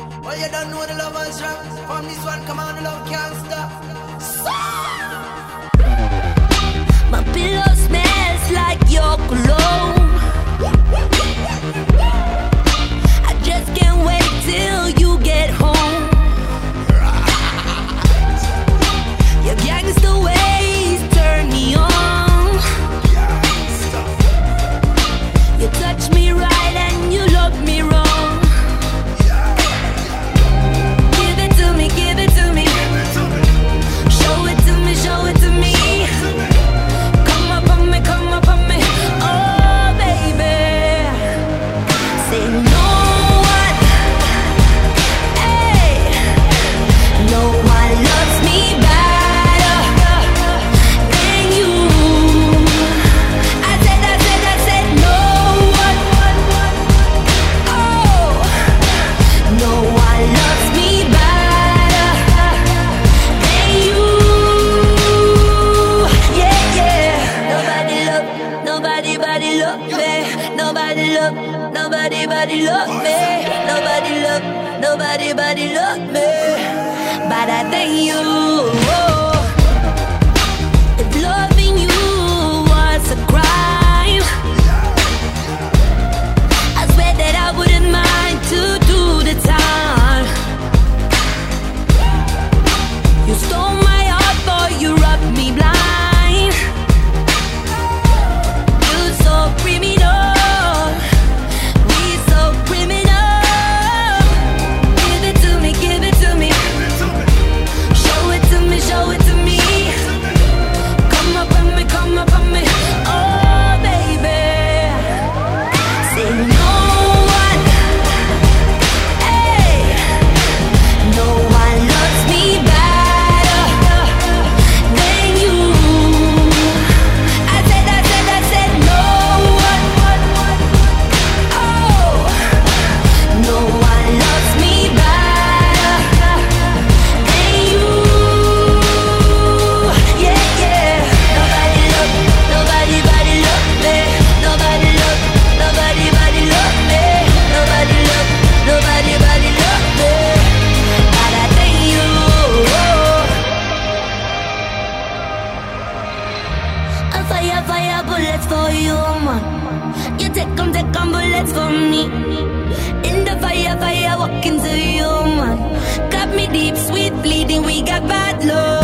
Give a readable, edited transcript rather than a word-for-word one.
Well, you don't know the love is wrong. From this one, come on, the love can't stop. My pillow smells like your cologne. I just can't wait till you get home. Your gangster ways turn me on. You touch me right and you love me wrong. Give it to me, give it to me. Show it to me, show it to me. Come up on me, come up on me. Oh, baby. Say no one, hey, no one loves me better than you. I said no one, oh, no one loves me better than you. Yeah, yeah. Nobody love me. Nobody body love me. Nobody love me. Nobody body love me better than you. If loving you was a crime, I swear that I wouldn't mind to do the time. You stole my heart, boy, you rubbed me blind. You so criminal, we so criminal. Give it to me, give it to me. Show it to me, show it to me. Come up on me, come up on me. Oh, baby. Say no one, hey, no one loves me better than you. I said no one, oh, no one loves me better than you. Yeah, yeah. Nobody love me. Nobody body love me. Nobody love me. Nobody body love me. Nobody love me. Nobody body love me better than you. A fire, fire bullets for you, man. You take 'em bullets for me. In the fire, fire walk into you, man. Got me deep, sweet bleeding. We got bad love.